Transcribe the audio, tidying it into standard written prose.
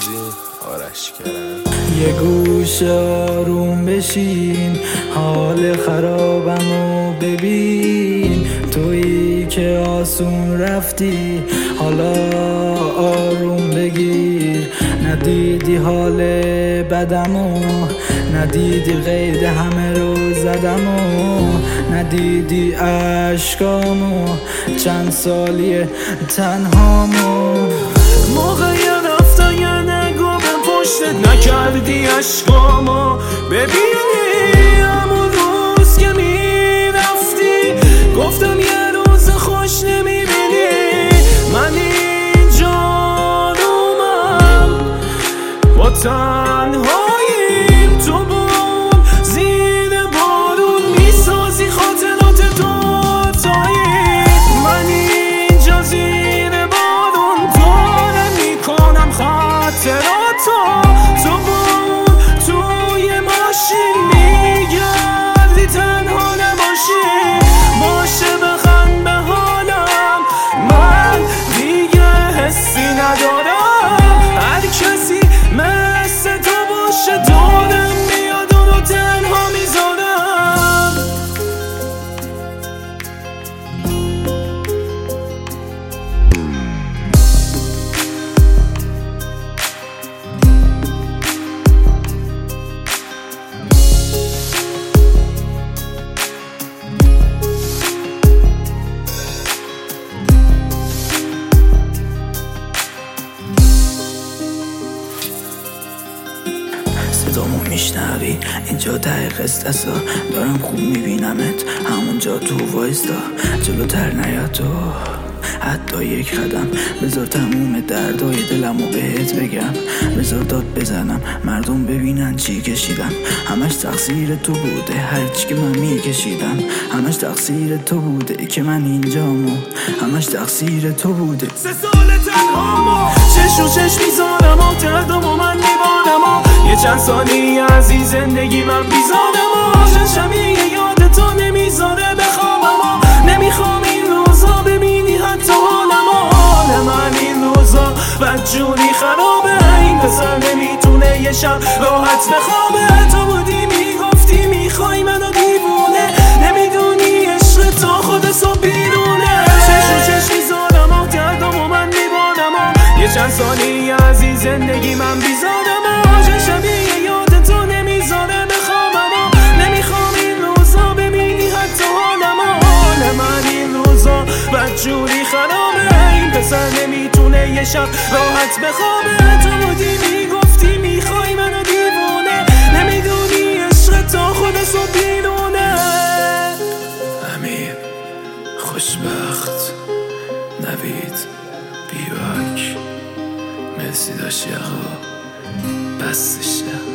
آزین آرش کرم. یه گوش آروم بشین، حال خرابمو ببین. تویی که آسون رفتی، حالا آروم بگیر. ندیدی حال بدمو، ندیدی قید همه رو زدمو، ندیدی عشقامو، چند سالیه تنهامو. موقع رفتن یه نگاه به پشتت نکردی عشقامو ببینی. همون روز که میرفتی گفتم یه روز خوش نمیبینی. من اینجا رومم با تنهاییم، تو بوم زیر بارون میسازی خاطرات دوتایی. من اینجا زیر بارون دارم میکنم خاطراتو. تو بوم توی ماشین میگردی تنها نباشی. باشه بخند به حالم، من دیگه حسی ندارم. هر کسی مثل تو باشه دارم میاد اونو تنها میذارم. صدامو میشنوی؟ اینجا ته قصدسا دارم خوب میبینمت، همونجا تو وایستا، جلوتر نیا تو. حتی یک قدم بذار تموم دردای دلمو بهت بگم. بذار داد بزنم مردم ببینن چی کشیدم. همش تقصیر تو بوده هرچی که من میکشیدم. همش تقصیر تو بوده که من اینجامو. همش تقصیر تو بوده 3 سال تنهامو. چش رو چش میذارم و دردم و من میبارم و یه چند ثانیه از این زندگی من بیزارم و شبیه یاد تو نمیذاره بخوابم و نمیخوام این روزا ببینی حتی حالم و حال من این روزا بدجوری خرابه. این پسر نمیتونه یه شب راحت بخوابه. تو بودی میگفتی میخوای منو دیوونه، نمیدونی عشق تا خود صبح بیرونه. چش رو چش میذارم و دردم و من میبارم و یه چند ثانیه از این زندگی من بیزارم و شبیه یاد تو نمیذاره بخوابم و نمیخوام این روزا ببینی حتی حالم و حال من این روزا بدجوری خرابه. این پسر نمیتونه یه شب راحت بخوابه. تو بودی میگفتی میخوای منو دیوونه، نمیدونی عشق تا خود صبح بیرونه. امیر خوشبخت، نوید بیباک، مرسی داشتی آقا، بستشه.